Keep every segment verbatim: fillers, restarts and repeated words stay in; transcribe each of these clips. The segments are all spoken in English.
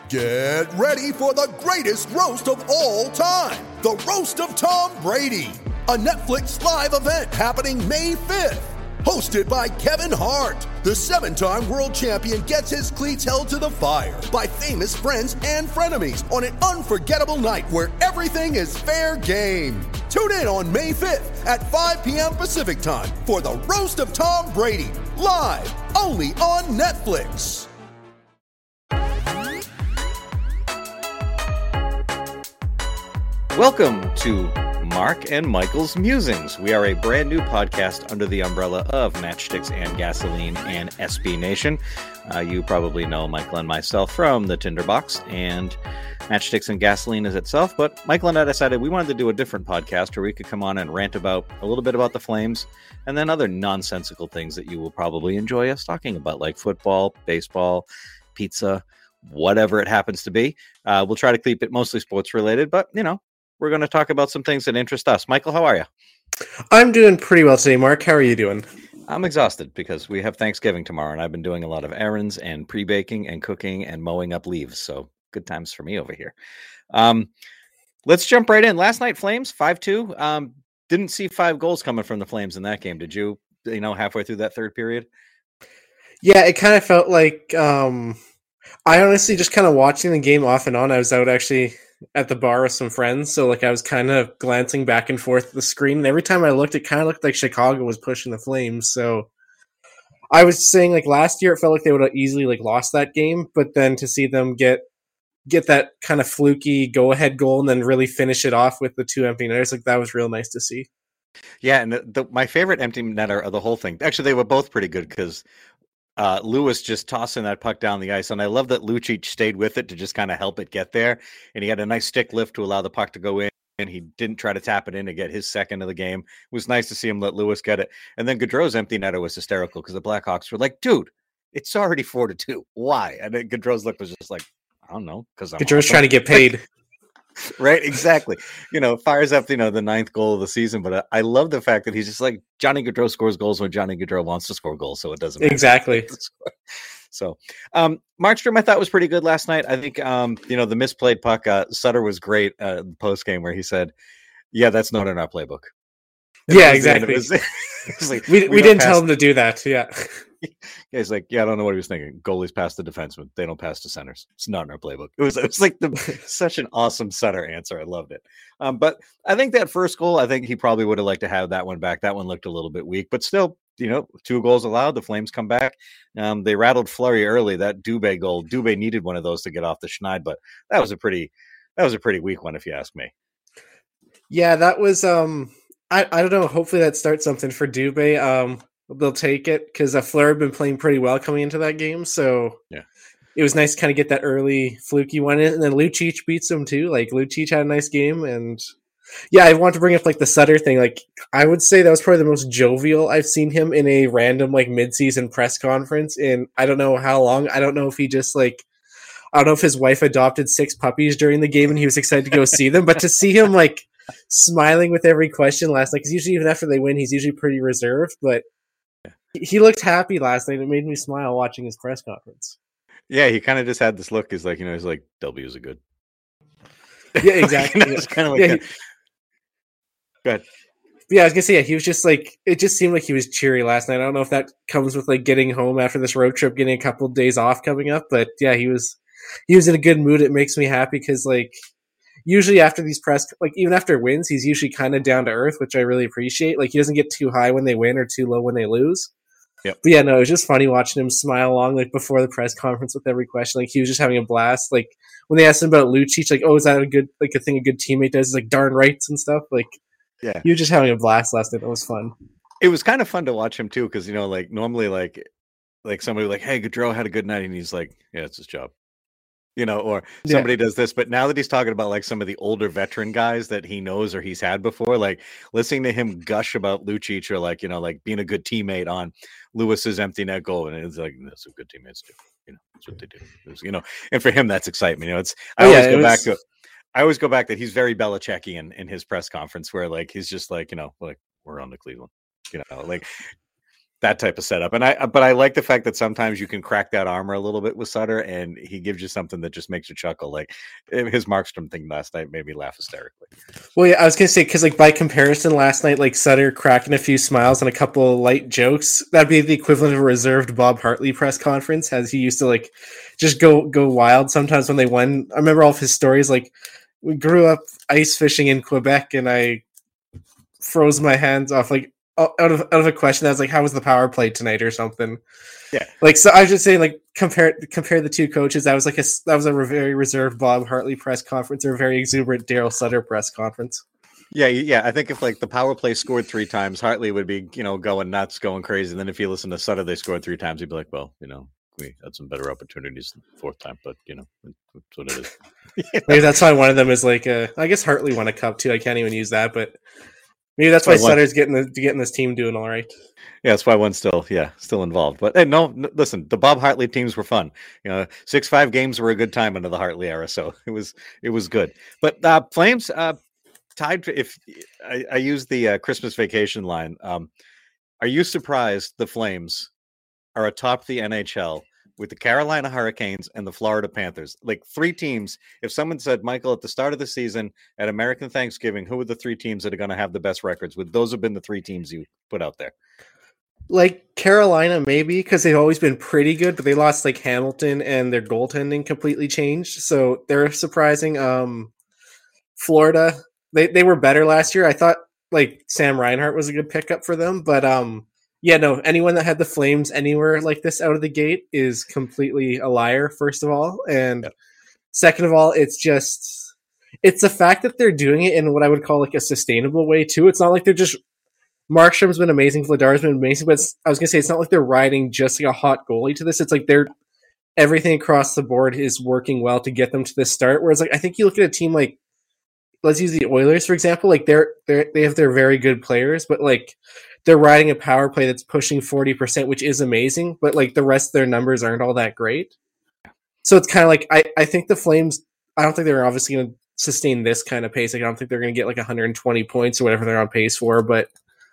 Get ready for the greatest roast of all time, the Roast of Tom Brady, a Netflix live event happening May fifth. Hosted by Kevin Hart, the seven-time world champion gets his cleats held to the fire by famous friends and frenemies on an unforgettable night where everything is fair game. Tune in on May fifth at five p.m. Pacific time for the Roast of Tom Brady, live only on Netflix. Welcome to Mark and Michael's Musings. We are a brand new podcast under the umbrella of Matchsticks and Gasoline and S B Nation. Uh, you probably know Michael and myself from the Tinderbox, and Matchsticks and Gasoline is itself. But Michael and I decided we wanted to do a different podcast where we could come on and rant about a little bit about the Flames and then other nonsensical things that you will probably enjoy us talking about, like football, baseball, pizza, whatever it happens to be. Uh, we'll try to keep it mostly sports related, but you know, we're going to talk about some things that interest us. Michael, how are you? I'm doing pretty well today, Mark. How are you doing? I'm exhausted because we have Thanksgiving tomorrow, and I've been doing a lot of errands and pre-baking and cooking and mowing up leaves. So good times for me over here. Um, let's jump right in. Last night, Flames, five two. Um, didn't see five goals coming from the Flames in that game. Did you, you know, halfway through that third period? Yeah, it kind of felt like um, I honestly just kind of watching the game off and on. I was out actually at the bar with some friends, so like I was kind of glancing back and forth at the screen, and every time I looked, it kind of looked like Chicago was pushing the Flames. So I was saying, like, last year it felt like they would have easily like lost that game, but then to see them get get that kind of fluky go ahead goal and then really finish it off with the two empty netters, like that was real nice to see. Yeah, and the, the, my favorite empty netter of the whole thing, actually they were both pretty good because Uh, Lewis just tossing that puck down the ice, and I love that Lucic stayed with it to just kind of help it get there, and he had a nice stick lift to allow the puck to go in, and he didn't try to tap it in to get his second of the game. It was nice to see him let Lewis get it, and then Gaudreau's empty netter was hysterical because the Blackhawks were like, dude, it's already four to two. Why? And then Gaudreau's look was just like, I don't know, because I'm Gaudreau's awesome. trying to get paid. Right, exactly. You know, fires up, you know, the ninth goal of the season. But I, I love the fact that he's just like, Johnny Gaudreau scores goals when Johnny Gaudreau wants to score goals, so it doesn't matter. Exactly. So, um, Markstrom, I thought was pretty good last night. I think, um, you know, the misplayed puck, uh, Sutter was great uh, post game where he said, "Yeah, that's not in our playbook." And yeah, exactly. His, like, we we, we didn't pass. tell him to do that. Yeah. Yeah, he's like, yeah, I don't know what he was thinking. Goalies pass the defenseman. They don't pass to centers. It's not in our playbook. It was, it was like the such an awesome Sutter answer. I loved it. Um, but I think that first goal, I think he probably would have liked to have that one back. That one looked a little bit weak, but still, you know, two goals allowed. The Flames come back. Um, they rattled Fleury early. That Dubé goal, Dubé needed one of those to get off the schneid, but that was a pretty, that was a pretty weak one, if you ask me. Yeah, that was. Um, I I don't know. Hopefully that starts something for Dubé. Um. They'll take it because uh, Fleury had been playing pretty well coming into that game, so yeah, it was nice to kind of get that early fluky one in, and then Lucic beats him too. Like Lucic had a nice game, and yeah, I want to bring up like the Sutter thing. Like I would say that was probably the most jovial I've seen him in a random like mid-season press conference in I don't know how long. I don't know if he just like I don't know if his wife adopted six puppies during the game and he was excited to go see them, but to see him like smiling with every question last night, because usually even after they win, he's usually pretty reserved, but he looked happy last night. It made me smile watching his press conference. Yeah, he kind of just had this look. He's like, you know, he's like, W's are good. Yeah, exactly. You know, it's kind of like yeah, that. he, Go ahead. Yeah, I was gonna say, yeah, he was just like, it just seemed like he was cheery last night. I don't know if that comes with like getting home after this road trip, getting a couple of days off coming up, but yeah, he was he was in a good mood. It makes me happy because like usually after these press, like even after wins, he's usually kind of down to earth, which I really appreciate. Like he doesn't get too high when they win or too low when they lose. Yep. But yeah, no, it was just funny watching him smile along like before the press conference with every question. Like he was just having a blast. Like when they asked him about Lucic, like, oh, is that a good like a thing a good teammate does? He's like darn rights and stuff. Like yeah, he was just having a blast last night. That was fun. It was kind of fun to watch him too, because you know, like normally like like somebody like, hey, Gaudreau had a good night, and he's like, yeah, it's his job. You know, or somebody yeah. does this. But now that he's talking about like some of the older veteran guys that he knows or he's had before, like listening to him gush about Lucic or like, you know, like being a good teammate on Lewis's empty net goal. And it's like, that's what good teammates do. You know, that's what they do. Was, you know, and for him, that's excitement. You know, it's, I oh, always yeah, go was... back to, I always go back that he's very Belichickian in his press conference where like, he's just like, you know, like we're on to Cleveland, you know, like, that type of setup. And I, but I like the fact that sometimes you can crack that armor a little bit with Sutter, and he gives you something that just makes you chuckle. Like his Markstrom thing last night made me laugh hysterically. Well, yeah, I was gonna say because like by comparison, last night like Sutter cracking a few smiles and a couple of light jokes, that'd be the equivalent of a reserved Bob Hartley press conference, as he used to like just go go wild sometimes when they won. I remember all of his stories. Like we grew up ice fishing in Quebec, and I froze my hands off like. Out of out of a question that was like, how was the power play tonight or something? Yeah, like so. I was just saying, like compare compare the two coaches. That was like a that was a very reserved Bob Hartley press conference or a very exuberant Daryl Sutter press conference. Yeah, yeah. I think if like the power play scored three times, Hartley would be you know going nuts, going crazy. And then if you listen to Sutter, they scored three times, he'd be like, well, you know, we had some better opportunities the fourth time, but you know, that's what it is. Maybe that's why one of them is like, uh, I guess Hartley won a cup too. I can't even use that, but. Maybe that's why Sutter's getting the, getting this team doing all right. Yeah, that's why one's still yeah still involved. But hey, no, no, listen, the Bob Hartley teams were fun. You know, six five games were a good time under the Hartley era, so it was it was good. But uh, Flames uh, tied. If I, I use the uh, Christmas vacation line, um, are you surprised the Flames are atop the N H L with the Carolina Hurricanes and the Florida Panthers? Like three teams. If someone said, Michael, at the start of the season at American Thanksgiving, who are the three teams that are going to have the best records? Would those have been the three teams you put out there? Like Carolina, maybe, because they've always been pretty good, but they lost like Hamilton and their goaltending completely changed. So they're surprising. Um, Florida, they, they were better last year. I thought like Sam Reinhart was a good pickup for them, but um, yeah, no, anyone that had the Flames anywhere like this out of the gate is completely a liar, first of all. And yep. Second of all, it's just, it's the fact that they're doing it in what I would call like a sustainable way too. It's not like they're just, Markstrom's been amazing, Vladar's been amazing, but I was going to say, it's not like they're riding just like a hot goalie to this. It's like they're, everything across the board is working well to get them to this start. Whereas like, I think you look at a team like, let's use the Oilers, for example, like they're, they're, they have their very good players, but like, they're riding a power play that's pushing forty percent, which is amazing, but like the rest of their numbers aren't all that great. So it's kind of like, I, I think the Flames, I don't think they're obviously going to sustain this kind of pace. Like, I don't think they're going to get like one hundred twenty points or whatever they're on pace for, but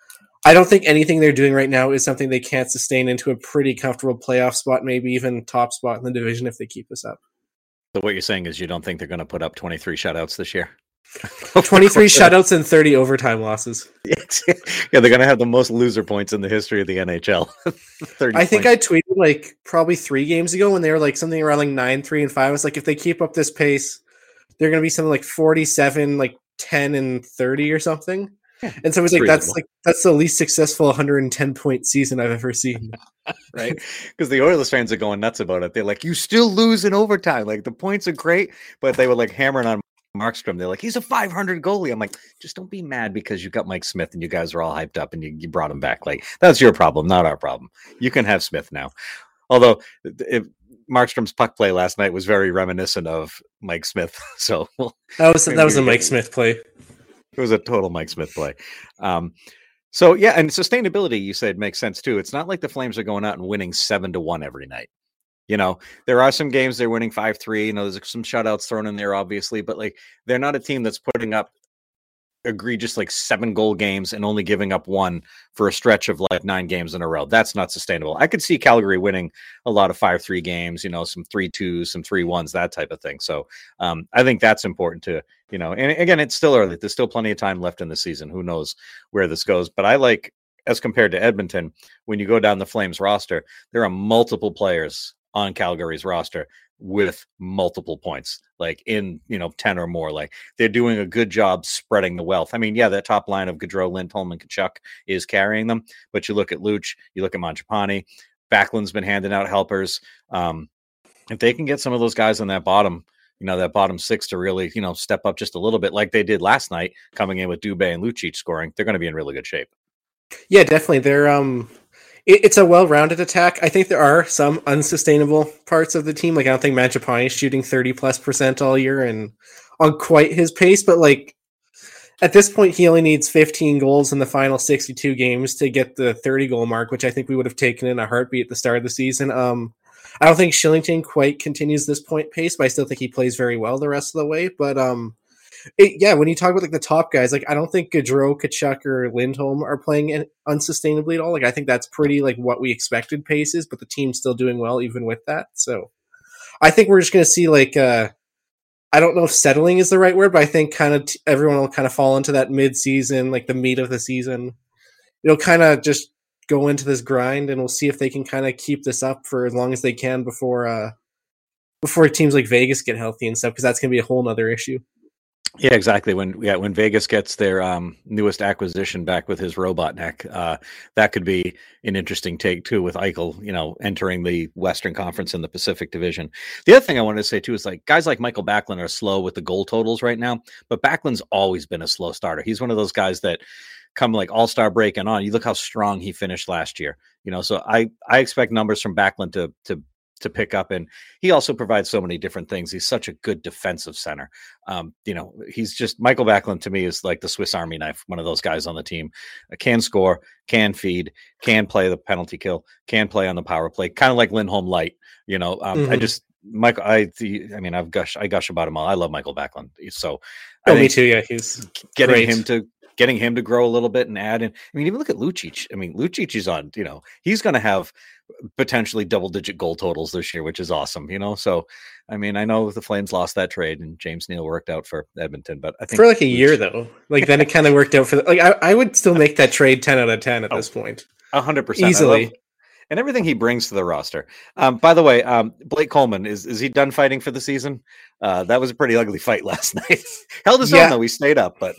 I don't think anything they're doing right now is something they can't sustain into a pretty comfortable playoff spot, maybe even top spot in the division if they keep this up. So what you're saying is you don't think they're going to put up twenty-three shutouts this year? twenty-three shutouts and thirty overtime losses. Yeah, they're going to have the most loser points in the history of the N H L. I think I tweeted like probably three games ago when they were like something around like nine, three, and five. I was like, if they keep up this pace, they're going to be something like forty-seven, like ten and thirty or something. Yeah, and so it was like, that's like that's the least successful one hundred ten point season I've ever seen. Right? Because the Oilers fans are going nuts about it. They're like, you still lose in overtime. Like the points are great, but they were like hammering on Markstrom. They're like, he's a five hundred goalie. I'm like, just don't be mad because you got Mike Smith and you guys are all hyped up and you, you brought him back. Like, that's your problem, not our problem. You can have Smith now. Although, if Markstrom's puck play last night was very reminiscent of Mike Smith. So well, that was that was a Mike Smith play. It was a total Mike Smith play. Um, so yeah, and sustainability, you said, makes sense too. It's not like the Flames are going out and winning seven to one every night. You know, there are some games they're winning five three. You know, there's some shutouts thrown in there, obviously, but like they're not a team that's putting up egregious like seven goal games and only giving up one for a stretch of like nine games in a row. That's not sustainable. I could see Calgary winning a lot of five three games, you know, some three twos, some three ones, that type of thing. So um, I think that's important to, you know, and again, it's still early. There's still plenty of time left in the season. Who knows where this goes? But I like, as compared to Edmonton, when you go down the Flames roster, there are multiple players on Calgary's roster with multiple points, like in, you know, ten or more. Like they're doing a good job spreading the wealth. I mean, yeah, that top line of Gaudreau, Lindholm, and Tkachuk is carrying them, but you look at Luch, you look at Mangiapane, Backlund's been handing out helpers. Um, if they can get some of those guys on that bottom, you know, that bottom six to really, you know, step up just a little bit like they did last night, coming in with Dubé and Lucic scoring, they're going to be in really good shape. Yeah, definitely. They're, um, it's a well-rounded attack. I think there are some unsustainable parts of the team. Like, I don't think Mangiapane is shooting thirty plus percent all year and on quite his pace, but like at this point, he only needs fifteen goals in the final sixty-two games to get the thirty goal mark, which I think we would have taken in a heartbeat at the start of the season. Um, I don't think Shillington quite continues this point pace, but I still think he plays very well the rest of the way. But um, it, yeah, when you talk about like the top guys, like I don't think Gaudreau, Tkachuk, or Lindholm are playing unsustainably at all. Like I think that's pretty like what we expected pace is, but the team's still doing well even with that. So I think we're just going to see like uh, I don't know if settling is the right word, but I think kind of t- everyone will kind of fall into that mid-season, like the meat of the season. It'll kind of just go into this grind, and we'll see if they can kind of keep this up for as long as they can before uh, before teams like Vegas get healthy and stuff, because that's going to be a whole nother issue. Yeah, exactly. When yeah, when Vegas gets their um, newest acquisition back with his robot neck, uh, that could be an interesting take too. With Eichel, you know, entering the Western Conference in the Pacific Division. The other thing I wanted to say too is like guys like Michael Backlund are slow with the goal totals right now, but Backlund's always been a slow starter. He's one of those guys that come like all-star break and on. You look how strong he finished last year. You know, so I I expect numbers from Backlund to to. to pick up, and he also provides so many different things. He's such a good defensive center. Um, you know, he's just Michael Backlund to me is like the Swiss Army knife, one of those guys on the team. Uh, can score, can feed, can play the penalty kill, can play on the power play, kind of like Lindholm light. You know, um, mm-hmm. I just Michael. I the, I mean, I've gush I gush about him all. I love Michael Backlund. So, oh, me too. Yeah, he's getting great. him to. Getting him to grow a little bit and add in. I mean, even look at Lucic. I mean, Lucic is on, you know, he's going to have potentially double digit goal totals this year, which is awesome, you know? So, I mean, I know the Flames lost that trade and James Neal worked out for Edmonton, but I think for like a Lucic, year though, like then it kind of worked out for the, like, I, I would still make that trade ten out of ten at oh, this point. A hundred percent. Easily. And everything he brings to the roster. Um, by the way, um, Blake Coleman, is, is he done fighting for the season? Uh, that was a pretty ugly fight last night. Held his yeah. own though. He stayed up, but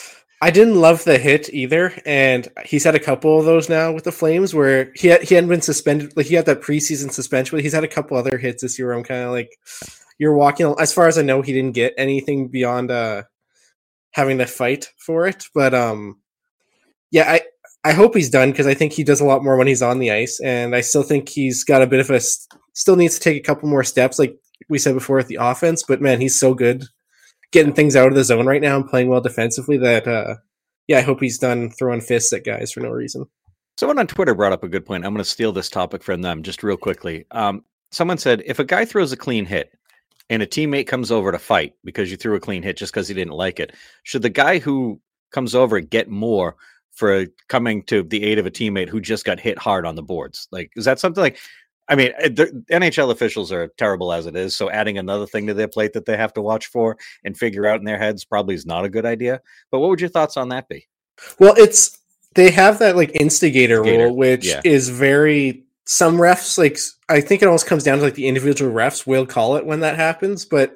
I didn't love the hit either, and he's had a couple of those now with the Flames where he had, he hadn't been suspended. Like he had that preseason suspension, but he's had a couple other hits this year where I'm kind of like, you're walking. As far as I know, he didn't get anything beyond uh, having to fight for it. But um, yeah, I I hope he's done because I think he does a lot more when he's on the ice, and I still think he's got a bit of a still needs to take a couple more steps, like we said before, with the offense. But man, he's so good getting things out of the zone right now and playing well defensively that, uh, yeah, I hope he's done throwing fists at guys for no reason. Someone on Twitter brought up a good point. I'm going to steal this topic from them just real quickly. Um, someone said, if a guy throws a clean hit and a teammate comes over to fight because you threw a clean hit just because he didn't like it, should the guy who comes over get more for coming to the aid of a teammate who just got hit hard on the boards? Like, is that something like, I mean, the N H L officials are terrible as it is, so adding another thing to their plate that they have to watch for and figure out in their heads probably is not a good idea. But what would your thoughts on that be? Well, it's they have that like instigator, instigator. rule, which yeah. is very some refs like I think it almost comes down to like the individual refs will call it when that happens, but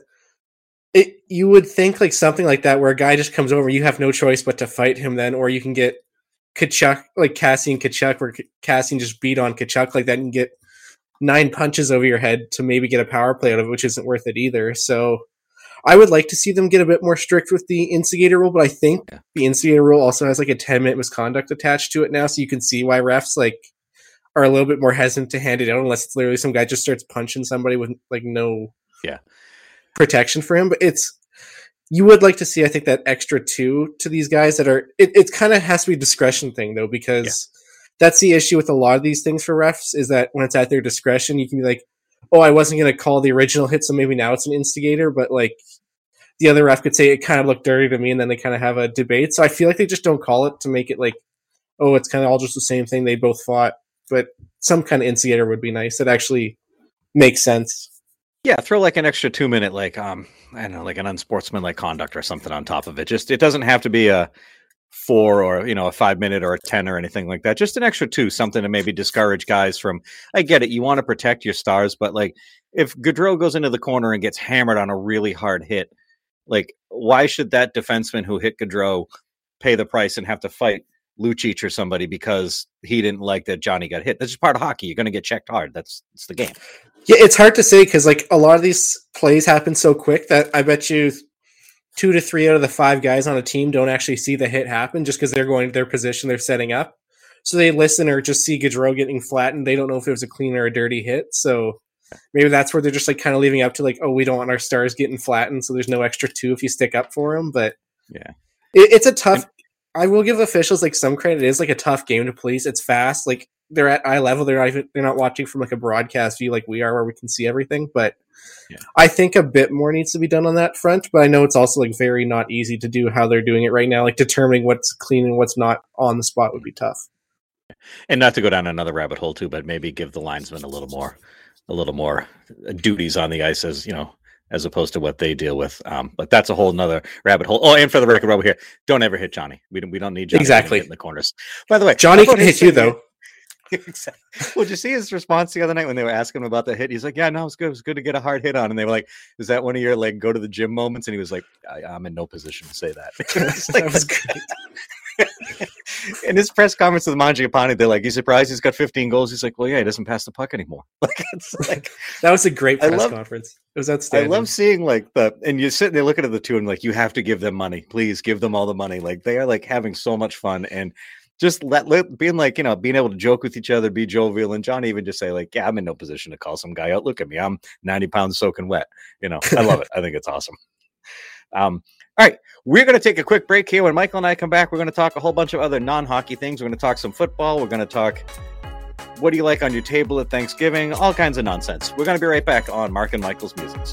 it you would think like something like that where a guy just comes over, you have no choice but to fight him then, or you can get Tkachuk like Cassie and Tkachuk, where Cassie just beat on Tkachuk like that and get nine punches over your head to maybe get a power play out of it, which isn't worth it either. So I would like to see them get a bit more strict with the instigator rule, but I think yeah. the instigator rule also has like a ten minute misconduct attached to it now. So you can see why refs like are a little bit more hesitant to hand it out unless it's literally some guy just starts punching somebody with like no yeah protection for him. But it's, you would like to see, I think, that extra two to these guys that are, it, it kind of has to be a discretion thing though, because yeah. that's the issue with a lot of these things for refs is that when it's at their discretion, you can be like, oh, I wasn't going to call the original hit, so maybe now it's an instigator. But like the other ref could say it kind of looked dirty to me, and then they kind of have a debate. So I feel like they just don't call it to make it like, oh, it's kind of all just the same thing. They both fought. But some kind of instigator would be nice. That actually makes sense. Yeah, throw like an extra two minute, like, um, I don't know, like an unsportsmanlike conduct or something on top of it. Just, it doesn't have to be a four or, you know, a five minute or a ten or anything like that. Just an extra two, something to maybe discourage guys from, I get it. You want to protect your stars, but like if Gaudreau goes into the corner and gets hammered on a really hard hit, like why should that defenseman who hit Gaudreau pay the price and have to fight Lucic or somebody because he didn't like that Johnny got hit? That's just part of hockey. You're going to get checked hard. That's, that's the game. Yeah, it's hard to say because like a lot of these plays happen so quick that I bet you two to three out of the five guys on a team don't actually see the hit happen just because they're going to their position they're setting up. So they listen or just see Gaudreau getting flattened. They don't know if it was a clean or a dirty hit. So maybe that's where they're just like kind of leaving up to like, oh, we don't want our stars getting flattened, so there's no extra two if you stick up for them. But yeah, it, it's a tough. I will give officials like some credit. It is like a tough game to police. It's fast. Like they're at eye level. They're not even, they're not watching from like a broadcast view like we are, where we can see everything. But yeah. I think a bit more needs to be done on that front. But I know it's also like very not easy to do how they're doing it right now. Like determining what's clean and what's not on the spot would be tough. And not to go down another rabbit hole too, but maybe give the linesmen a little more, a little more duties on the ice, as you know, as opposed to what they deal with. Um, but that's a whole nother rabbit hole. Oh, and for the record, over here, don't ever hit Johnny. We don't. We don't need Johnny exactly in the corners. By the way, Johnny can hit you though. Exactly. Well, did you see his response the other night when they were asking him about the hit? He's like, "Yeah, no, it's good. It was good to get a hard hit on." And they were like, "Is that one of your like go to the gym moments?" And he was like, I, "I'm in no position to say that." Like, that was great. In his press conference with Mangiapane, they're like, "You surprised he's got fifteen goals?" He's like, "Well, yeah, he doesn't pass the puck anymore." Like, it's like that was a great press love, conference. It was outstanding. I love seeing like the and you're sitting there looking at the two and like you have to give them money, please give them all the money. Like they are like having so much fun and just let, let being like you know being able to joke with each other, be jovial, and Johnny even just say like, "Yeah, I'm in no position to call some guy out. Look at me, I'm ninety pounds soaking wet." You know, I love it. I think it's awesome. Um. All right, we're going to take a quick break here. When Michael and I come back, we're going to talk a whole bunch of other non-hockey things. We're going to talk some football. We're going to talk what do you like on your table at Thanksgiving, all kinds of nonsense. We're going to be right back on Mark and Michael's Musings.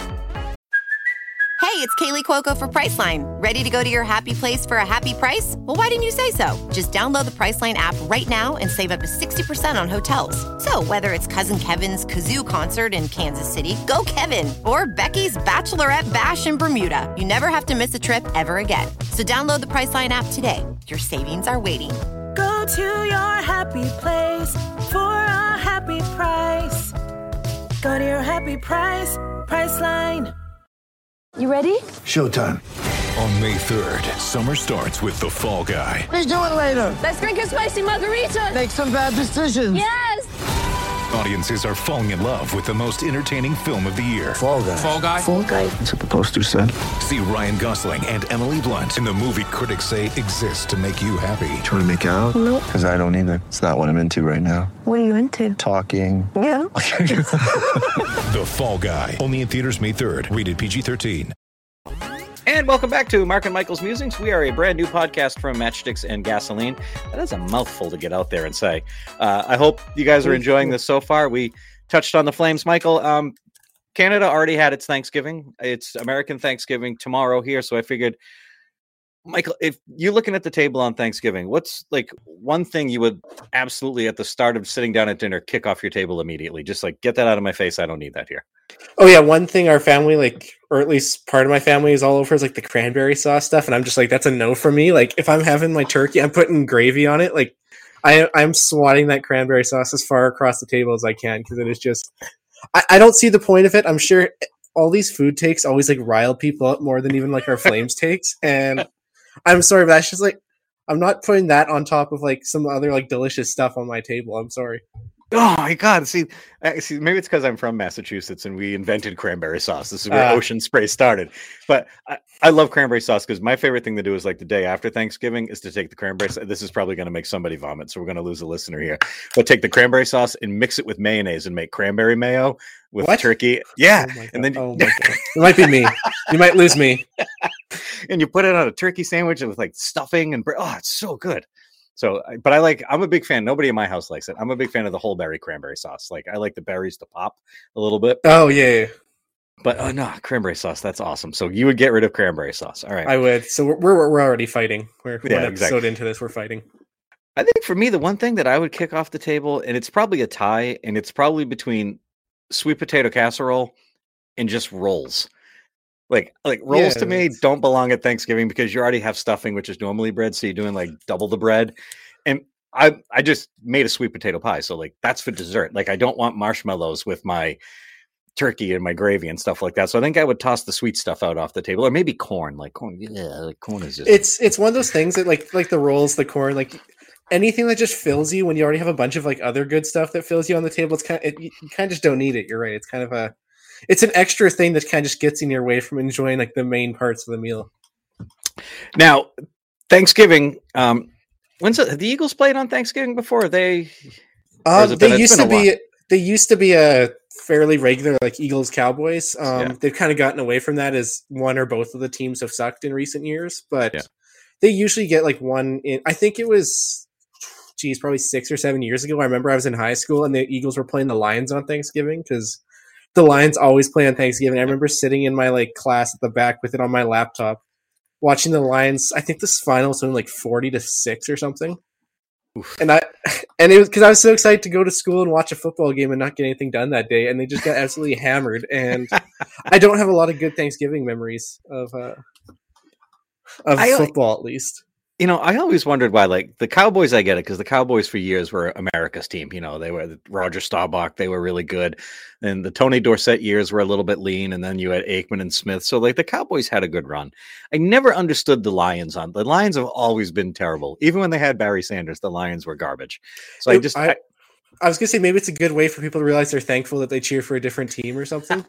Hey, it's Kaylee Cuoco for Priceline. Ready to go to your happy place for a happy price? Well, why didn't you say so? Just download the Priceline app right now and save up to sixty percent on hotels. So whether it's Cousin Kevin's Kazoo Concert in Kansas City, go Kevin, or Becky's Bachelorette Bash in Bermuda, you never have to miss a trip ever again. So download the Priceline app today. Your savings are waiting. Go to your happy place for a happy price. Go to your happy price, Priceline. You ready? Showtime. On May third, summer starts with The Fall Guy. Let's do it later. Let's drink a spicy margarita. Make some bad decisions. Yes. Audiences are falling in love with the most entertaining film of the year. Fall Guy. Fall Guy. Fall Guy. That's what the poster said. See Ryan Gosling and Emily Blunt in the movie critics say exists to make you happy. Trying to make it out? Nope. Because I don't either. It's not what I'm into right now. What are you into? Talking. Yeah. The Fall Guy. Only in theaters May third. Rated P G thirteen. And welcome back to Mark and Michael's Musings. We are a brand new podcast from Matchsticks and Gasoline. That is a mouthful to get out there and say. Uh, I hope you guys are enjoying this so far. We touched on the Flames. Michael, um, Canada already had its Thanksgiving. It's American Thanksgiving tomorrow here. So I figured, Michael, if you're looking at the table on Thanksgiving, what's like one thing you would absolutely at the start of sitting down at dinner, kick off your table immediately? Just like, get that out of my face. I don't need that here. Oh yeah, one thing our family, like, or at least part of my family is all over is like the cranberry sauce stuff, and I'm just like, that's a no for me. Like, if I'm having my turkey, I'm putting gravy on it. Like, I, I'm swatting that cranberry sauce as far across the table as I can because it is just, I, I don't see the point of it. I'm sure all these food takes always like rile people up more than even like our Flames takes, and I'm sorry, but that's just like, I'm not putting that on top of like some other like delicious stuff on my table. I'm sorry. Oh my God! See, see, maybe it's because I'm from Massachusetts and we invented cranberry sauce. This is where uh, Ocean Spray started. But I, I love cranberry sauce because my favorite thing to do is like the day after Thanksgiving is to take the cranberry. This is probably going to make somebody vomit, so we're going to lose a listener here. But take the cranberry sauce and mix it with mayonnaise and make cranberry mayo with what? turkey. Yeah, oh and then oh my God. It might be me. You might lose me. And you put it on a turkey sandwich with like stuffing and oh, it's so good. So, but I like, I'm a big fan. Nobody in my house likes it. I'm a big fan of the whole berry cranberry sauce. Like, I like the berries to pop a little bit. Oh, yeah. yeah. But, oh, no, cranberry sauce. That's awesome. So, you would get rid of cranberry sauce. All right. I would. So, we're we're, we're already fighting. We're yeah, one episode exactly. into this. We're fighting. I think for me, the one thing that I would kick off the table, and it's probably a tie, and it's probably between sweet potato casserole and just rolls. Like, like rolls yeah, to me don't belong at Thanksgiving because you already have stuffing, which is normally bread. So you're doing like double the bread. And I, I just made a sweet potato pie. So like, that's for dessert. Like, I don't want marshmallows with my turkey and my gravy and stuff like that. So I think I would toss the sweet stuff out off the table, or maybe corn, like corn. Yeah. Like corn is just, it's, it's one of those things that like, like the rolls, the corn, like anything that just fills you when you already have a bunch of like other good stuff that fills you on the table. It's kind of, it, you kind of just don't need it. You're right. It's kind of a, it's an extra thing that kind of just gets in your way from enjoying like the main parts of the meal. Now, Thanksgiving, um, when's it, have the Eagles played on Thanksgiving before? They, um, they been, used to be, while? they used to be a fairly regular like Eagles Cowboys. Um, yeah. They've kind of gotten away from that as one or both of the teams have sucked in recent years, but yeah. they usually get like one in. I think it was, geez, probably six or seven years ago. I remember I was in high school and the Eagles were playing the Lions on Thanksgiving because the Lions always play on Thanksgiving. I remember sitting in my like class at the back with it on my laptop, watching the Lions. I think this final was something like forty to six or something. Oof. And I, and it was because I was so excited to go to school and watch a football game and not get anything done that day, and they just got absolutely hammered. And I don't have a lot of good Thanksgiving memories of uh, of I, football, at least. You know, I always wondered why, like, the Cowboys, I get it, because the Cowboys for years were America's team. You know, they were Roger Staubach, they were really good. And the Tony Dorsett years were a little bit lean, and then you had Aikman and Smith. So, like, the Cowboys had a good run. I never understood the Lions on. The Lions have always been terrible. Even when they had Barry Sanders, the Lions were garbage. So I just... I, I, I was going to say, maybe it's a good way for people to realize they're thankful that they cheer for a different team or something.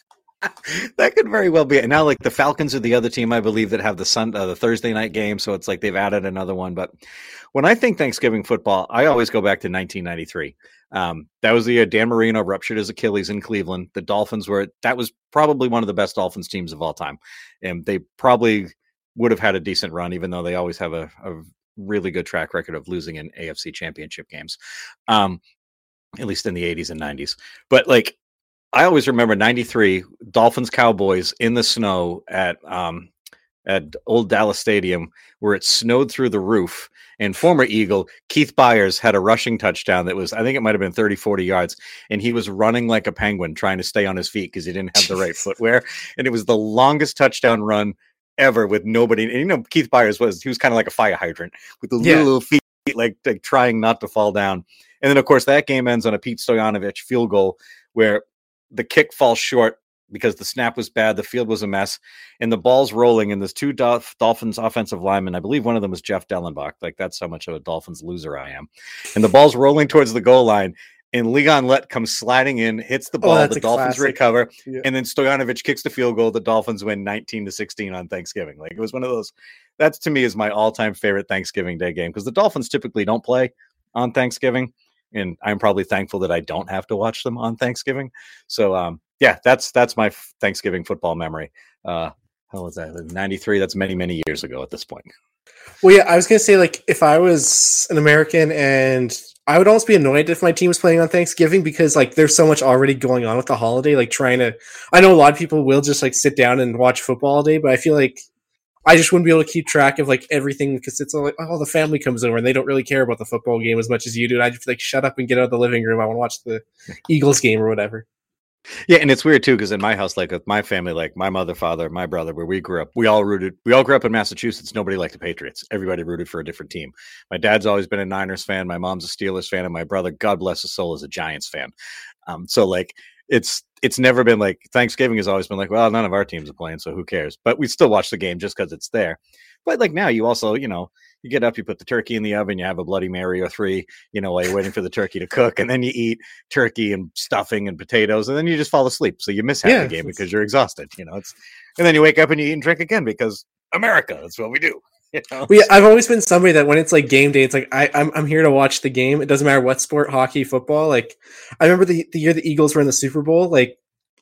That could very well be it. Now, like the Falcons are the other team, I believe, that have the sun, uh, the Thursday night game. So it's like they've added another one. But when I think Thanksgiving football, I always go back to nineteen ninety-three. Um, that was the year Dan Marino ruptured his Achilles in Cleveland. The Dolphins were, that was probably one of the best Dolphins teams of all time. And they probably would have had a decent run, even though they always have a, a really good track record of losing in A F C championship games. Um, at least in the eighties and nineties. But like, I always remember ninety-three Dolphins Cowboys in the snow at um, at Old Dallas Stadium, where it snowed through the roof. And former Eagle Keith Byers had a rushing touchdown that was, I think it might have been thirty, forty yards. And he was running like a penguin trying to stay on his feet because he didn't have the right footwear. And it was the longest touchdown run ever with nobody. And you know, Keith Byers was, he was kind of like a fire hydrant with the Yeah. little, little feet, like, like trying not to fall down. And then, of course, that game ends on a Pete Stoyanovich field goal where the kick falls short because the snap was bad. The field was a mess and the ball's rolling. And there's two Dolph- Dolphins offensive linemen. I believe one of them was Jeff Dellenbach. Like, that's how much of a Dolphins loser I am. And the ball's rolling towards the goal line and Leon Lett comes sliding in, hits the ball. Oh, that's the a Dolphins classic. recover. Yeah. And then Stoyanovich kicks the field goal. The Dolphins win nineteen to sixteen on Thanksgiving. Like, it was one of those, that's to me is my all time favorite Thanksgiving Day game. Cause the Dolphins typically don't play on Thanksgiving. And I'm probably thankful that I don't have to watch them on Thanksgiving. So, um, yeah, that's that's my Thanksgiving football memory. Uh, how was that? ninety-three. That's many, many years ago at this point. Well, yeah, I was going to say, like, if I was an American, and I would almost be annoyed if my team was playing on Thanksgiving because, like, there's so much already going on with the holiday. Like, trying to, I know a lot of people will just, like, sit down and watch football all day, but I feel like I just wouldn't be able to keep track of, like, everything because it's all like, oh, the family comes over and they don't really care about the football game as much as you do. And I just be like, shut up and get out of the living room. I want to watch the Eagles game or whatever. Yeah, and it's weird too because in my house, like with my family, like my mother, father, my brother, where we grew up, we all rooted. We all grew up in Massachusetts. Nobody liked the Patriots. Everybody rooted for a different team. My dad's always been a Niners fan. My mom's a Steelers fan, and my brother, God bless his soul, is a Giants fan. Um, so like it's it's never been like Thanksgiving has always been like, well, none of our teams are playing, so who cares? But we still watch the game just because it's there. But like now, you also, you know, you get up, you put the turkey in the oven, you have a Bloody Mary or three, you know, while you're waiting for the turkey to cook, and then you eat turkey and stuffing and potatoes, and then you just fall asleep. So you miss half Yeah. the game because you're exhausted, you know. It's and then you wake up and you eat and drink again because America, that's what we do. You know? Well, yeah, I've always been somebody that when it's like game day, it's like I, I'm I'm here to watch the game. It doesn't matter what sport, hockey, football. Like I remember the, the year the Eagles were in the Super Bowl. Like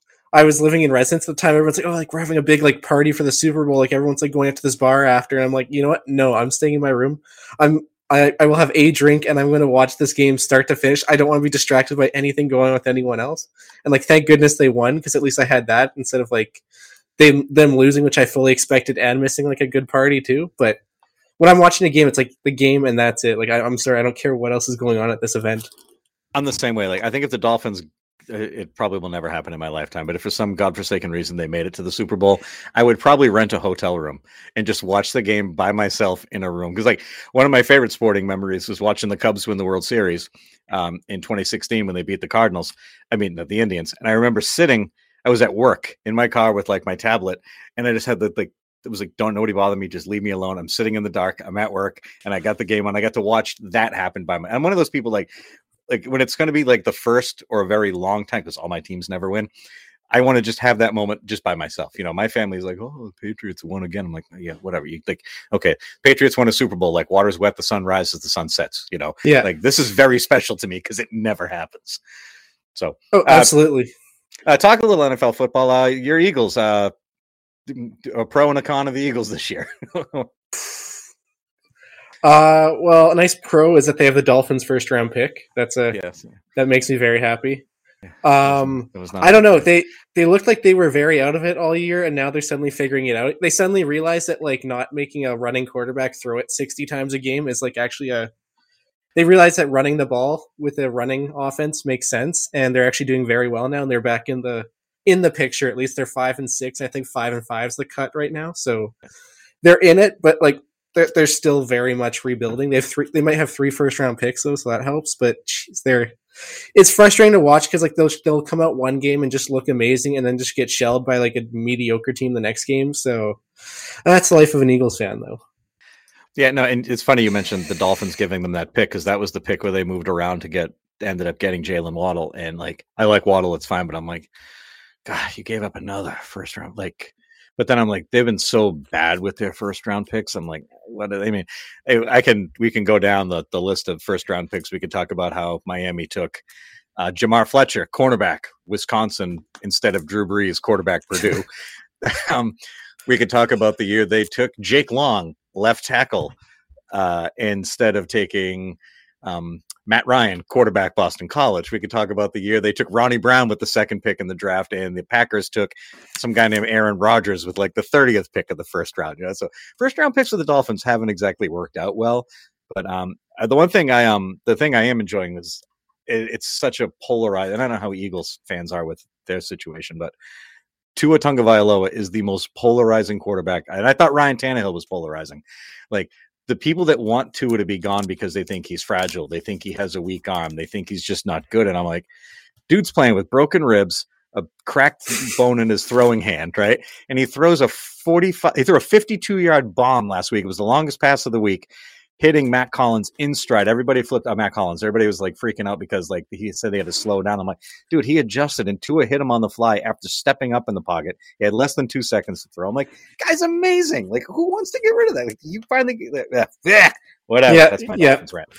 I was living in residence at the time. Everyone's like, oh, like we're having a big like party for the Super Bowl. Like everyone's like going up to this bar after. And I'm like, you know what? No, I'm staying in my room. I'm I, I will have a drink and I'm going to watch this game start to finish. I don't want to be distracted by anything going on with anyone else. And like, thank goodness they won because at least I had that instead of like they them losing, which I fully expected, and missing like a good party too. But when I'm watching a game, it's like the game and that's it. Like I, I'm sorry, I don't care what else is going on at this event. I'm the same way. Like I think if the Dolphins, it probably will never happen in my lifetime, but if for some godforsaken reason they made it to the Super Bowl, I would probably rent a hotel room and just watch the game by myself in a room. Because like one of my favorite sporting memories was watching the Cubs win the World Series um, in twenty sixteen when they beat the Cardinals. I mean, the, the Indians. And I remember sitting, I was at work in my car with like my tablet, and I just had the like, it was like, don't nobody bother me. Just leave me alone. I'm sitting in the dark. I'm at work and I got the game on. I got to watch that happen by my, I'm one of those people like, like when it's going to be like the first or a very long time, because all my teams never win, I want to just have that moment just by myself. You know, my family's like, oh, the Patriots won again. I'm like, yeah, whatever. You like, okay, Patriots won a Super Bowl. Like water's wet, the sun rises, the sun sets. You know, Yeah. like this is very special to me because it never happens. So, Oh, uh, absolutely. uh, talk a little N F L football. Uh, your Eagles, uh, a pro and a con of the Eagles this year. Uh, well, a nice pro is that they have the Dolphins' first round pick. That's a Yes. that makes me very happy. Yeah. Um, It was not I don't know. good. They they looked like they were very out of it all year, and now they're suddenly figuring it out. They suddenly realize that like not making a running quarterback throw it sixty times a game is like actually a. They realize that running the ball with a running offense makes sense, and they're actually doing very well now. And they're back in the in the picture. At least they're five and six. I think five and five is the cut right now, so they're in it. But like they're, they're still very much rebuilding. They have three. They might have three first round picks though, so that helps. But geez, they're it's frustrating to watch because like they'll they'll come out one game and just look amazing, and then just get shelled by like a mediocre team the next game. So that's the life of an Eagles fan, though. Yeah, no, and it's funny you mentioned the Dolphins giving them that pick because that was the pick where they moved around to get ended up getting Jalen Waddle, and like I like Waddle, it's fine, but I'm like, God, you gave up another first round, like. But then I'm like, they've been so bad with their first round picks. I'm like, what do they mean? I, I can we can go down the the list of first round picks. We could talk about how Miami took uh, Jamar Fletcher, cornerback, Wisconsin, instead of Drew Brees, quarterback, Purdue. um, we could talk about the year they took Jake Long, left tackle, uh, instead of taking um, Matt Ryan, quarterback, Boston College. We could talk about the year they took Ronnie Brown with the second pick in the draft, and the Packers took some guy named Aaron Rodgers with like the thirtieth pick of the first round. You know, so first round picks of the Dolphins haven't exactly worked out well. But um, the one thing I um, the thing I am enjoying is it, it's such a polarized. And I don't know how Eagles fans are with their situation, but Tua Tagovailoa is the most polarizing quarterback. And I thought Ryan Tannehill was polarizing. Like the people that want Tua to be gone because they think he's fragile, they think he has a weak arm, they think he's just not good. And I'm like, dude's playing with broken ribs, a cracked bone in his throwing hand, right? And he throws a forty-five, he threw a fifty-two yard bomb last week. It was the longest pass of the week, hitting Matt Collins in stride. Everybody flipped on Matt Collins. Everybody was like freaking out because like he said they had to slow down. I'm like, dude, he adjusted and Tua hit him on the fly after stepping up in the pocket. He had less than two seconds to throw. I'm like, guy's amazing. Like, who wants to get rid of that? Like, you finally get that. Yeah, whatever. Yeah, That's my yeah. Dolphins rant.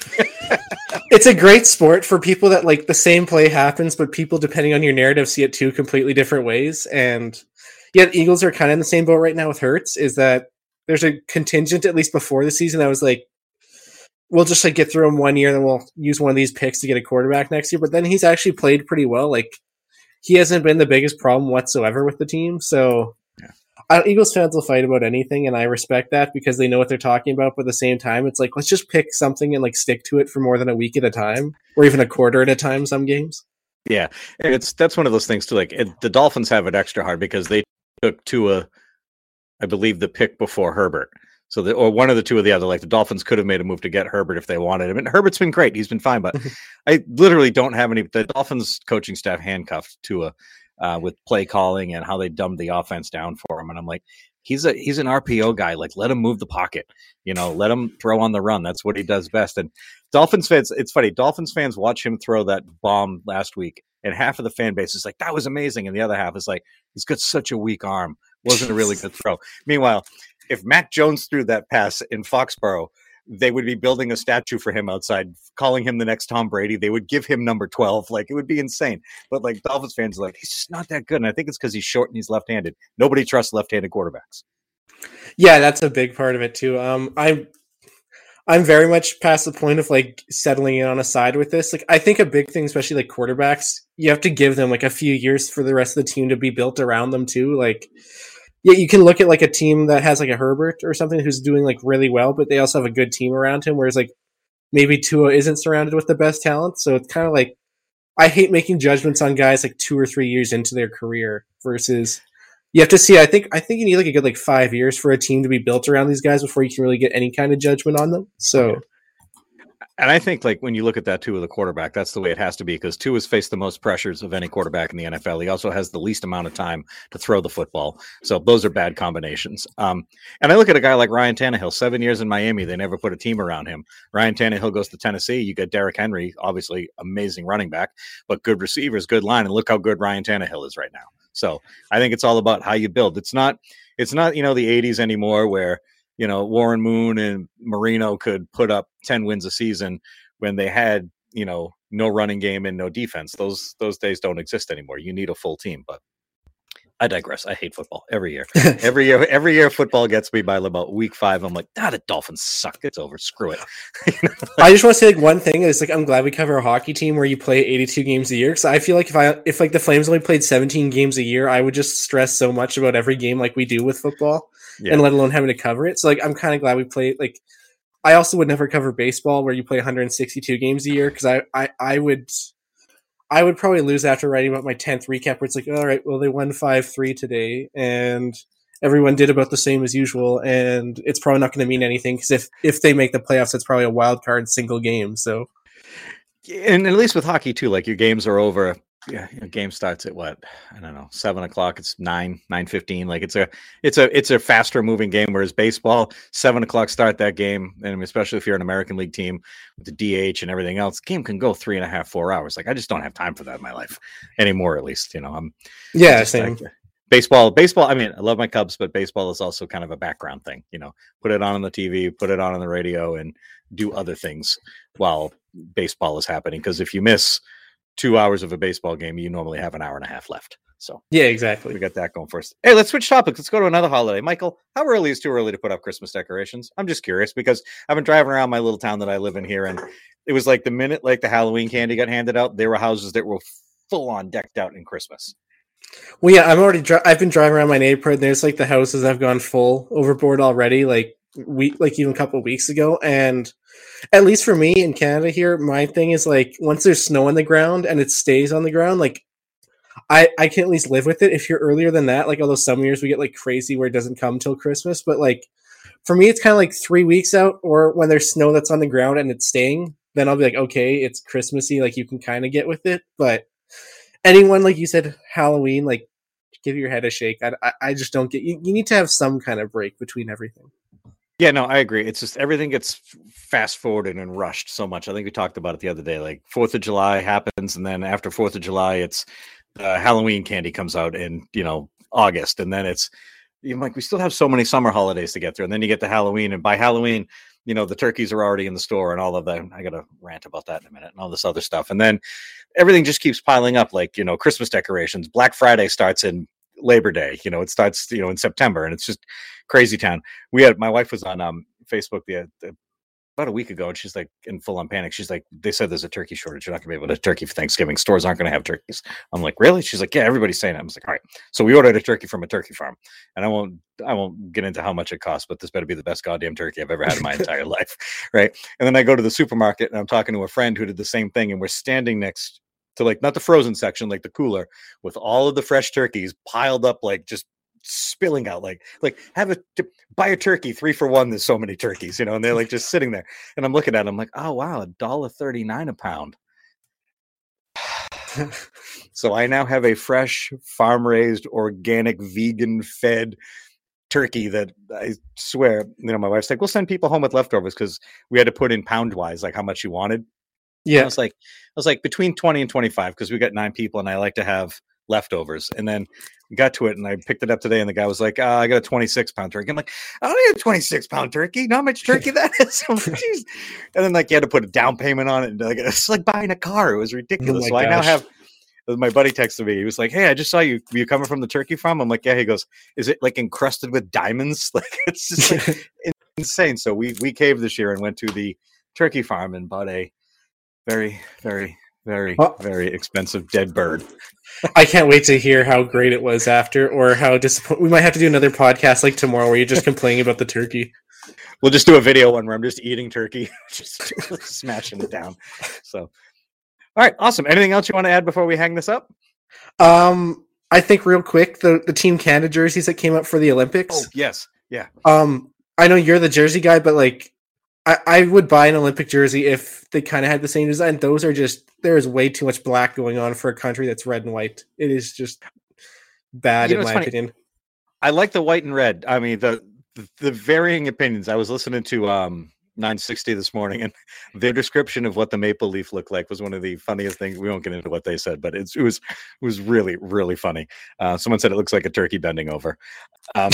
It's a great sport for people that like the same play happens, but people, depending on your narrative, see it two completely different ways. And yet Eagles are kind of in the same boat right now with Hurts, is that there's a contingent, at least before the season, that was like, we'll just like get through him one year, and then we'll use one of these picks to get a quarterback next year. But then he's actually played pretty well. Like he hasn't been the biggest problem whatsoever with the team. So Yeah. I, Eagles fans will fight about anything, and I respect that because they know what they're talking about. But at the same time, it's like, let's just pick something and like stick to it for more than a week at a time, or even a quarter at a time. Some games. Yeah, and it's that's one of those things too. Like it, the Dolphins have it extra hard because they took Tua, I believe, the pick before Herbert. So, the, or one of the two or the other. Like the Dolphins could have made a move to get Herbert if they wanted him. And Herbert's been great; he's been fine. But I literally don't have any. The Dolphins coaching staff handcuffed Tua uh, with play calling and how they dumbed the offense down for him. And I'm like, he's a he's an R P O guy. Like, let him move the pocket. You know, let him throw on the run. That's what he does best. And Dolphins fans, it's funny. Dolphins fans watch him throw that bomb last week, and half of the fan base is like, "That was amazing," and the other half is like, "He's got such a weak arm. Wasn't a really good throw." Meanwhile, if Mac Jones threw that pass in Foxborough, they would be building a statue for him outside, calling him the next Tom Brady. They would give him number twelve. Like, it would be insane. But like Dolphins fans are like, he's just not that good. And I think it's because he's short and he's left-handed. Nobody trusts left-handed quarterbacks. Yeah, that's a big part of it too. Um, I'm I'm very much past the point of like settling in on a side with this. Like, I think a big thing, especially like quarterbacks, you have to give them like a few years for the rest of the team to be built around them too. Like, yeah, you can look at like a team that has like a Herbert or something who's doing like really well, but they also have a good team around him. Whereas like maybe Tua isn't surrounded with the best talent, so it's kind of like I hate making judgments on guys like two or three years into their career versus. You have to see. I think. I think you need like a good like five years for a team to be built around these guys before you can really get any kind of judgment on them. So, and I think like when you look at that too with a quarterback, that's the way it has to be because Tua has faced the most pressures of any quarterback in the N F L. He also has the least amount of time to throw the football. So those are bad combinations. Um, and I look at a guy like Ryan Tannehill, seven years in Miami, they never put a team around him. Ryan Tannehill goes to Tennessee. You get Derrick Henry, obviously amazing running back, but good receivers, good line, and look how good Ryan Tannehill is right now. So I think it's all about how you build. It's not, it's not, you know, the eighties anymore where, you know, Warren Moon and Marino could put up ten wins a season when they had, you know, no running game and no defense. Those, those days don't exist anymore. You need a full team, but I digress. I hate football every year. Every year, every year, football gets me by about week five. I'm like, ah, the Dolphins suck. It's over. Screw it. I just want to say like one thing is like I'm glad we cover a hockey team where you play eighty-two games a year. Because I feel like if I if like the Flames only played seventeen games a year, I would just stress so much about every game like we do with football, yeah. and let alone having to cover it. So like I'm kind of glad we play. Like I also would never cover baseball where you play one hundred sixty-two games a year because I, I I would. I would probably lose after writing about my tenth recap where it's like, all right, well, they won five three today, and everyone did about the same as usual, and it's probably not going to mean anything because if, if they make the playoffs, it's probably a wild card single game. So, and at least with hockey, too, like your games are over. Yeah, a game starts at what? I don't know, seven o'clock. It's nine, nine fifteen. Like it's a, it's a, it's a faster moving game. Whereas baseball, seven o'clock start that game, and especially if you're an American League team with the D H and everything else, game can go three and a half, four hours. Like I just don't have time for that in my life anymore. At least, you know, I'm. Yeah, just, same. Like, baseball, baseball. I mean, I love my Cubs, but baseball is also kind of a background thing. You know, put it on on the T V, put it on on the radio, and do other things while baseball is happening. Because if you miss two hours of a baseball game, you normally have an hour and a half left. So yeah, exactly. We got that going first. Hey, let's switch topics. Let's go to another holiday. Michael, how early is too early to put up Christmas decorations? I'm just curious because I've been driving around my little town that I live in here, and it was like the minute like the Halloween candy got handed out, there were houses that were full on decked out in Christmas. Well, yeah, I'm already. Dri- I've been driving around my neighborhood, and there's like the houses have gone full overboard already. Like we like even a couple of weeks ago, and at least for me in Canada here, my thing is like once there's snow on the ground and it stays on the ground, like I, I can at least live with it. If you're earlier than that, like although some years we get like crazy where it doesn't come till Christmas, but like for me it's kind of like three weeks out or when there's snow that's on the ground and it's staying, then I'll be like, okay, it's Christmassy, like you can kind of get with it. But anyone, like you said, Halloween, like give your head a shake. I, I, I just don't get, you, you need to have some kind of break between everything. Yeah, no, I agree. It's just everything gets fast forwarded and rushed so much. I think we talked about it the other day. Like Fourth of July happens, and then after Fourth of July, it's uh, Halloween candy comes out in you know August, and then it's you know, like we still have so many summer holidays to get through, and then you get to Halloween, and by Halloween, you know the turkeys are already in the store, and all of that. I got to rant about that in a minute, and all this other stuff, and then everything just keeps piling up. Like you know, Christmas decorations. Black Friday starts in Labor Day. You know, it starts you know in September, and it's just crazy town. We had my wife was on um Facebook the, the about a week ago, and she's like in full on panic. She's like, they said there's a turkey shortage. You're not gonna be able to turkey for Thanksgiving. Stores aren't gonna have turkeys. I'm like, really? She's like, yeah, everybody's saying it. I was like, all right. So we ordered a turkey from a turkey farm, and I won't I won't get into how much it costs, but this better be the best goddamn turkey I've ever had in my entire life, right? And then I go to the supermarket, and I'm talking to a friend who did the same thing, and we're standing next to like not the frozen section, like the cooler, with all of the fresh turkeys piled up, like just spilling out, like like have a buy a turkey three for one. There's so many turkeys, you know, and they're like just sitting there. And I'm looking at them like, oh wow, a dollar thirty nine a pound. So I now have a fresh, farm raised, organic, vegan fed turkey that I swear, you know, my wife's like, we'll send people home with leftovers because we had to put in pound wise, like how much you wanted. Yeah, and I was like, I was like between twenty and twenty-five because we got nine people, and I like to have leftovers. And then we got to it, and I picked it up today, and the guy was like, uh, I got a twenty-six pound turkey. I'm like, I don't need a twenty-six pound turkey. Know how much turkey that is? Like, and then like you had to put a down payment on it. And like, it's like buying a car. It was ridiculous. Oh so gosh. I now have, my buddy texted me. He was like, hey, I just saw you. You coming from the turkey farm? I'm like, yeah. He goes, is it like encrusted with diamonds? Like it's just like insane. So we, we caved this year and went to the turkey farm and bought a very, very, very, oh. very expensive dead bird. I can't wait to hear how great it was after, or how disappointed. We might have to do another podcast like tomorrow where you're just complaining about the turkey. We'll just do a video one where I'm just eating turkey, just smashing it down. So, all right, awesome. Anything else you want to add before we hang this up? Um, I think real quick, the, the Team Canada jerseys that came up for the Olympics. Oh, yes. Yeah. Um, I know you're the jersey guy, but like, I, I would buy an Olympic jersey if they kind of had the same design. Those are just, there is way too much black going on for a country that's red and white. It is just bad, you know, in my funny. opinion. I like the white and red. I mean, the, the, the varying opinions. I was listening to um, nine sixty this morning, and their description of what the maple leaf looked like was one of the funniest things. We won't get into what they said, but it's, it was it was really, really funny. Uh, someone said it looks like a turkey bending over. Um,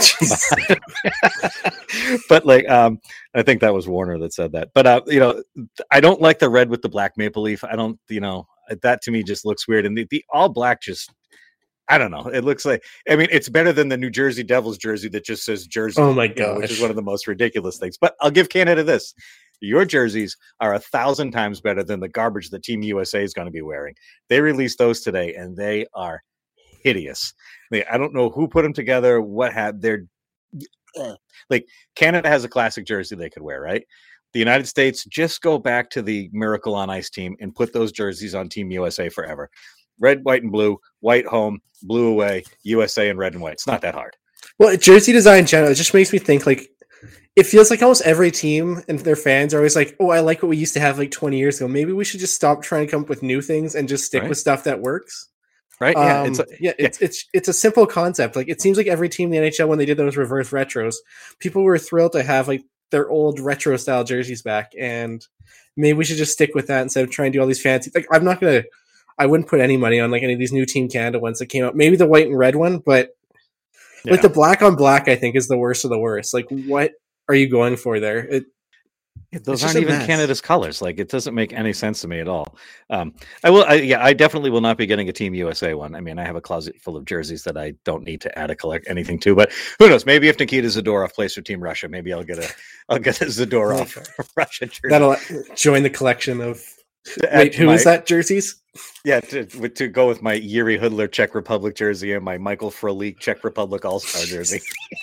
but like, um, I think that was Warner that said that. But uh, you know, I don't like the red with the black maple leaf. I don't, you know, that to me just looks weird. And the, the all black just I don't know. It looks like, I mean, it's better than the New Jersey Devils jersey that just says Jersey. Oh my you know, which gosh. is one of the most ridiculous things. But I'll give Canada this. Your jerseys are a thousand times better than the garbage the Team U S A is going to be wearing. They released those today, and they are hideous. I, mean, I don't know who put them together, what had they're uh, like. Canada has a classic jersey they could wear, right? The United States, just go back to the Miracle on Ice team and put those jerseys on Team U S A forever. Red, white, and blue, white home, blue away, U S A and red and white. It's not that hard. Well, jersey design in general, it just makes me think like it feels like almost every team and their fans are always like, oh, I like what we used to have like twenty years ago. Maybe we should just stop trying to come up with new things and just stick Right. with stuff that works. Right? Yeah. Um, It's a, yeah, it's it's it's a simple concept. Like it seems like every team in the N H L when they did those reverse retros, people were thrilled to have like their old retro style jerseys back, and maybe we should just stick with that instead of trying to do all these fancy. Like I'm not gonna, I wouldn't put any money on like any of these new Team Canada ones that came out. Maybe the white and red one, but yeah. like the black on black, I think is the worst of the worst. Like what are you going for there? It, Those it's just aren't a even mess. Canada's colors. Like it doesn't make any sense to me at all. Um, I will. I, yeah, I definitely will not be getting a Team U S A one. I mean, I have a closet full of jerseys that I don't need to add a collect anything to. But who knows? Maybe if Nikita Zadorov plays for Team Russia, maybe I'll get a I'll get a Zadorov Russia jersey. That'll join the collection of. To add Wait, to who is my- that? Jerseys? Yeah, to, with- to go with my Yuri Hoodler Czech Republic jersey and my Michael Frolik Czech Republic All Star jersey.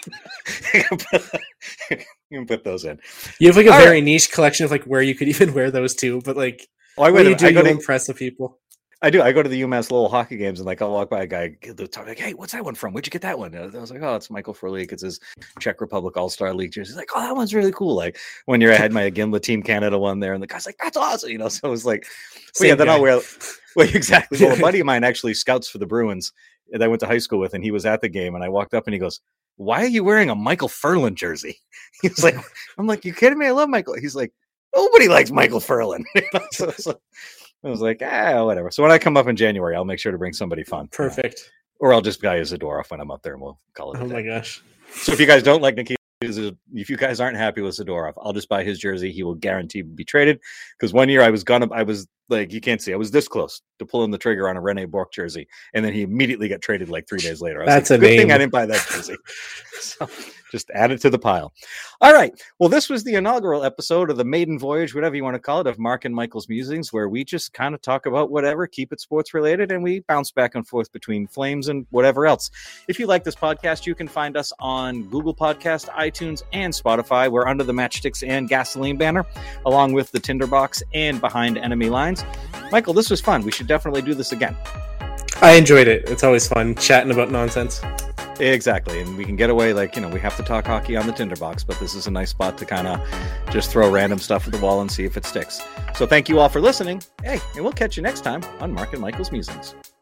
You can put- you can put those in. You have like a All very niche collection of like where you could even wear those two, but like Oh, I, what wait, do you a- do I go to to impress the people? I do. I go to the UMass Lowell hockey games and like I'll walk by a guy, they'll talk like, "Hey, what's that one from? Where'd you get that one?" And I was like, "Oh, it's Michael Frolik. It's his Czech Republic All Star League jersey." He's like, "Oh, that one's really cool." Like one year I had my Gimla Team Canada one there, and the guy's like, "That's awesome," you know. So it was like, well, yeah. Same Then guy. I'll wear. Well, exactly. Well, a buddy of mine actually scouts for the Bruins that I went to high school with, and he was at the game, and I walked up and he goes, "Why are you wearing a Michael Furlan jersey?" He was like, "I'm like, you kidding me? I love Michael." He's like, "Nobody likes Michael Furlan." So it's like, I was like, ah, whatever. So when I come up in January, I'll make sure to bring somebody fun. Perfect. Or I'll just buy a Zadorov when I'm up there and we'll call it a Oh day. my gosh. So if you guys don't like Nikita, if you guys aren't happy with Zadorov, I'll just buy his jersey. He will guarantee to be traded. Because one year I was gonna, I was like, you can't see, I was this close to pulling the trigger on a Rene Bourque jersey, and then he immediately got traded like three days later. I was That's like, a good name. thing I didn't buy that jersey. So just add it to the pile. All right. Well, this was the inaugural episode of the maiden voyage, whatever you want to call it, of Mark and Michael's Musings, where we just kind of talk about whatever, keep it sports related, and we bounce back and forth between Flames and whatever else. If you like this podcast, you can find us on Google Podcast, iTunes, and Spotify. We're under the Matchsticks and Gasoline banner, along with the Tinderbox and Behind Enemy Lines. Michael, this was fun. We should definitely do this again. I enjoyed it. It's always fun chatting about nonsense. Exactly. And we can get away, like, you know, we have to talk hockey on the Tinderbox, but this is a nice spot to kind of just throw random stuff at the wall and see if it sticks. So thank you all for listening. Hey, and we'll catch you next time on Mark and Michael's Musings.